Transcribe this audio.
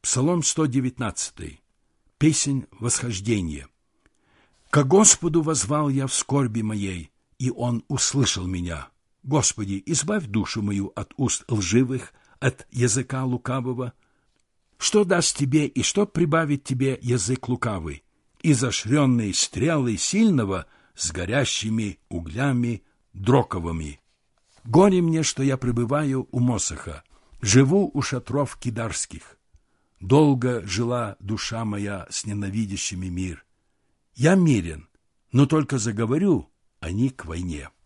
Псалом 119. Песнь восхождения. «Ко Господу воззвал я в скорби моей, и Он услышал меня. Господи, избавь душу мою от уст лживых, от языка лукавого. Что даст тебе и что прибавит тебе язык лукавый? Изощренные стрелы сильного с горящими углями дроковыми. Горе мне, что я пребываю у Мосоха, живу у шатров кидарских. Долго жила душа моя с ненавидящими мир. Я мирен, но только заговорю, они к войне».